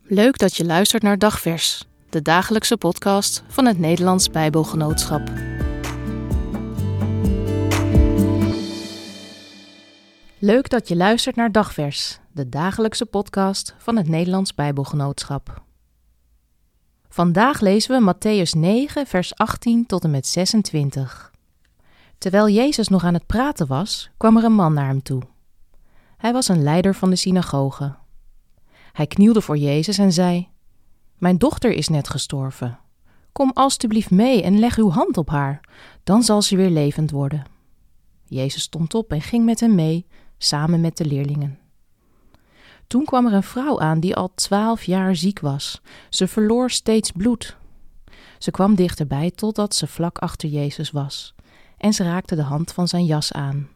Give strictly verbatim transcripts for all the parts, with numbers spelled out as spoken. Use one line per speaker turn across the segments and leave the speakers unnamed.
Leuk dat je luistert naar Dagvers, de dagelijkse podcast van het Nederlands Bijbelgenootschap. Leuk dat je luistert naar Dagvers, de dagelijkse podcast van het Nederlands Bijbelgenootschap. Vandaag lezen we Mattheüs negen, vers achttien tot en met zesentwintig. Terwijl Jezus nog aan het praten was, kwam er een man naar hem toe. Hij was een leider van de synagoge. Hij knielde voor Jezus en zei: "Mijn dochter is net gestorven. Kom alstublieft mee en leg uw hand op haar, dan zal ze weer levend worden." Jezus stond op en ging met hem mee, samen met de leerlingen. Toen kwam er een vrouw aan die al twaalf jaar ziek was. Ze verloor steeds bloed. Ze kwam dichterbij totdat ze vlak achter Jezus was, en ze raakte de hand van zijn jas aan.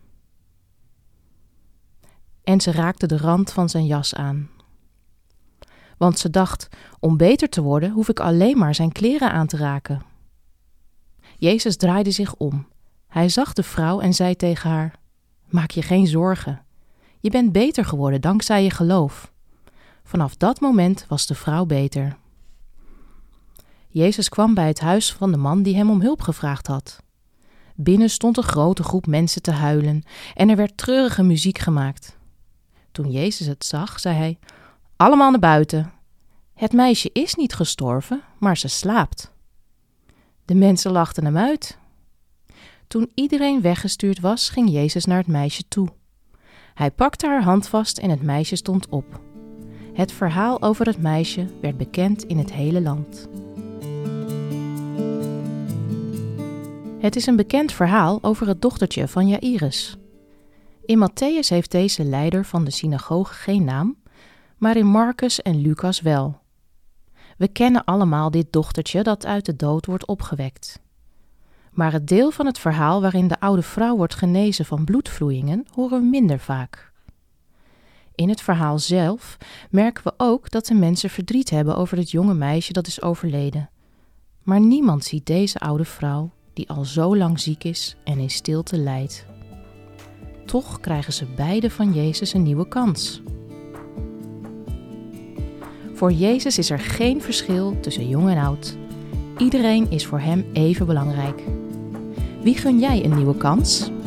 En ze raakte de rand van zijn jas aan. Want ze dacht, om beter te worden hoef ik alleen maar zijn kleren aan te raken. Jezus draaide zich om. Hij zag de vrouw en zei tegen haar: "Maak je geen zorgen. Je bent beter geworden dankzij je geloof." Vanaf dat moment was de vrouw beter. Jezus kwam bij het huis van de man die hem om hulp gevraagd had. Binnen stond een grote groep mensen te huilen en er werd treurige muziek gemaakt. Toen Jezus het zag, zei hij: "Allemaal naar buiten. Het meisje is niet gestorven, maar ze slaapt." De mensen lachten hem uit. Toen iedereen weggestuurd was, ging Jezus naar het meisje toe. Hij pakte haar hand vast en het meisje stond op. Het verhaal over het meisje werd bekend in het hele land. Het is een bekend verhaal over het dochtertje van Jaïrus. In Mattheüs heeft deze leider van de synagoge geen naam, maar in Marcus en Lucas wel. We kennen allemaal dit dochtertje dat uit de dood wordt opgewekt. Maar het deel van het verhaal waarin de oude vrouw wordt genezen van bloedvloeien horen we minder vaak. In het verhaal zelf merken we ook dat de mensen verdriet hebben over het jonge meisje dat is overleden. Maar niemand ziet deze oude vrouw die al zo lang ziek is en in stilte lijdt. Toch krijgen ze beide van Jezus een nieuwe kans. Voor Jezus is er geen verschil tussen jong en oud. Iedereen is voor hem even belangrijk. Wie gun jij een nieuwe kans?